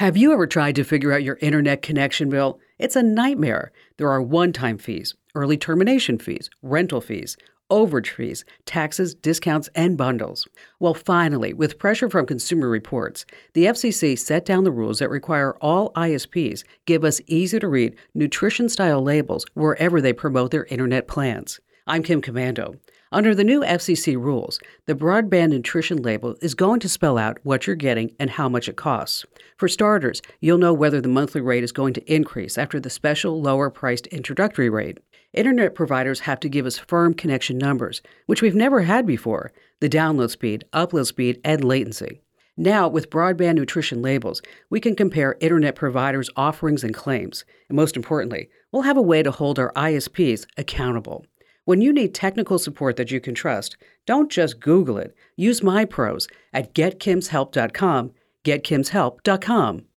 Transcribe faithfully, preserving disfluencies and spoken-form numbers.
Have you ever tried to figure out your internet connection bill? It's a nightmare. There are one-time fees, early termination fees, rental fees, overage fees, taxes, discounts, and bundles. Well, finally, with pressure from Consumer Reports, the F C C set down the rules that require all I S Ps give us easy-to-read, nutrition-style labels wherever they promote their internet plans. I'm Kim Komando. Under the new F C C rules, the broadband nutrition label is going to spell out what you're getting and how much it costs. For starters, you'll know whether the monthly rate is going to increase after the special lower-priced introductory rate. Internet providers have to give us firm connection numbers, which we've never had before, the download speed, upload speed, and latency. Now, with broadband nutrition labels, we can compare internet providers' offerings and claims. And most importantly, we'll have a way to hold our I S Ps accountable. When you need technical support that you can trust, don't just Google it. Use MyPros at get kims help dot com, get kims help dot com.